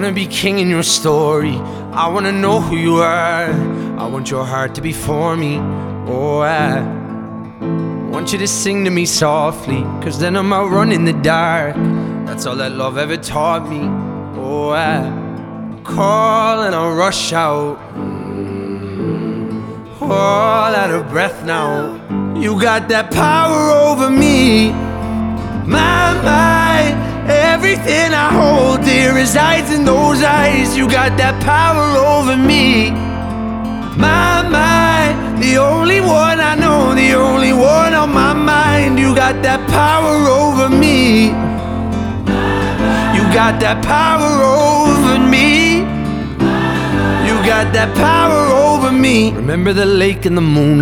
wanna be king in your story. I wanna know who you are. I want your heart to be for me. Oh, I want you to sing to me softly, 'cause then I'm out running in the dark. That's all that love ever taught me. Oh, I call and I'll rush out, all out of breath now. You got that power over me. My, everything I hold dear resides in those eyes. You got that power over me. My, the only one I know, the only one on my mind. You got that power over me. You got that power over me. You got that power over me. Remember the lake and the moon